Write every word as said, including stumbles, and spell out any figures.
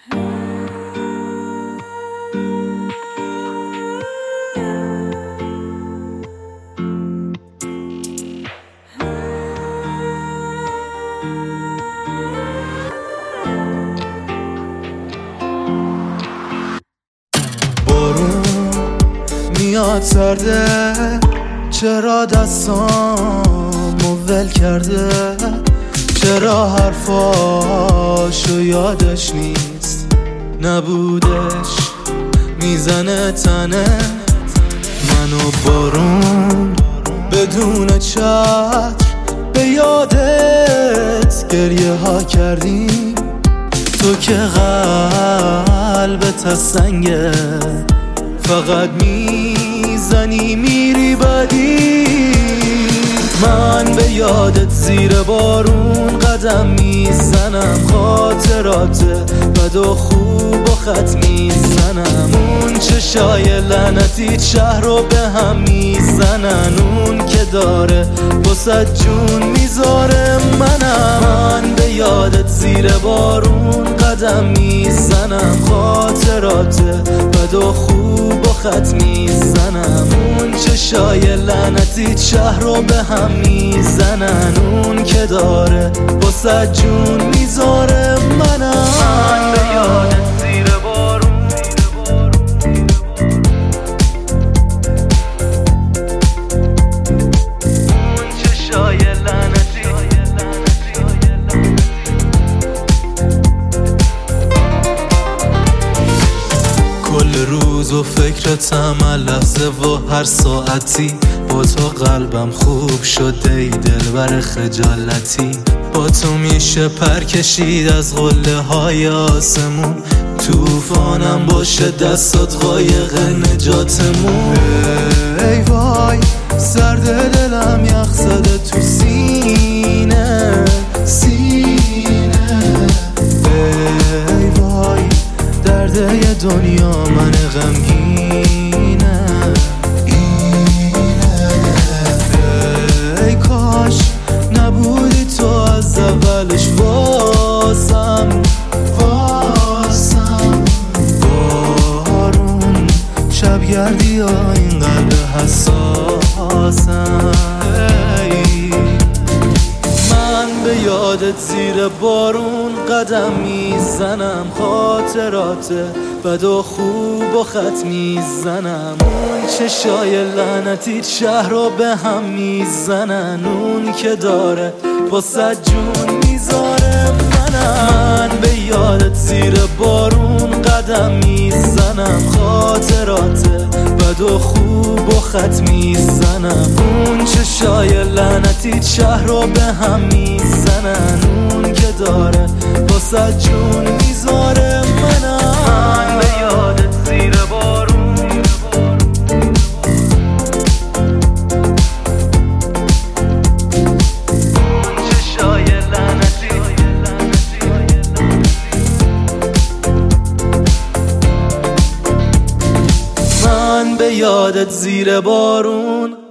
میاد سرده، چرا دستامو ول کرده، چرا حرفاشو یادش نیست، نبودش میزنه تنه منو بارون بدون چتر، به یادت گریه ها کردیم، تو که قلبت از سنگه، فقط میزنی میری بدی. من به یادت زیر بارون قدم میزنم، خاطرات بد و خوب و خط میزنم، اون چشای لعنتی شهر رو به هم میزنن، اون که داره واسه جون میذاره منم. من به یادت زیر بارون قدم میزنم، خاطرات بد و خوب و خط میزنم، اون چشای لعنتی شهر رو به هم میزنن، اون که داره واسه جون میذاره منم. من به یادت زیر بارون اون چشای لعنتی، کل روز و فکرتم هر لحظه و هر ساعتی، با تو قلبم خوب شده ای دلبر خجالتی، با تو میشه پر کشید از قله های آسمون، توفانم باشه دستات قایق نجاتمون. ای وای سرد دلم یخ زده تو سینه سینه، ای وای درد ی دنیا من غمگینه، ای کاش نبودی تو از اولش واسم واسم، بارون شبگردی ها این قلب حساسم. من به یادت زیر بارون قدم میزنم، خاطرات بد و خوب و خط میزنم، اون چشای لعنتی شهر رو به هم میزنن، اون که داره واسه جون میذاره منم. من به یادت زیر بارون قدم میزنم، خاطرات بد و خوب و خط میزنم، اون چشای لعنتی شهر رو به هم میزنن، اون که داره واسه جون میذاره منم. من به یادت زیر بارون اون چشای لعنتی، من به یادت زیر بارون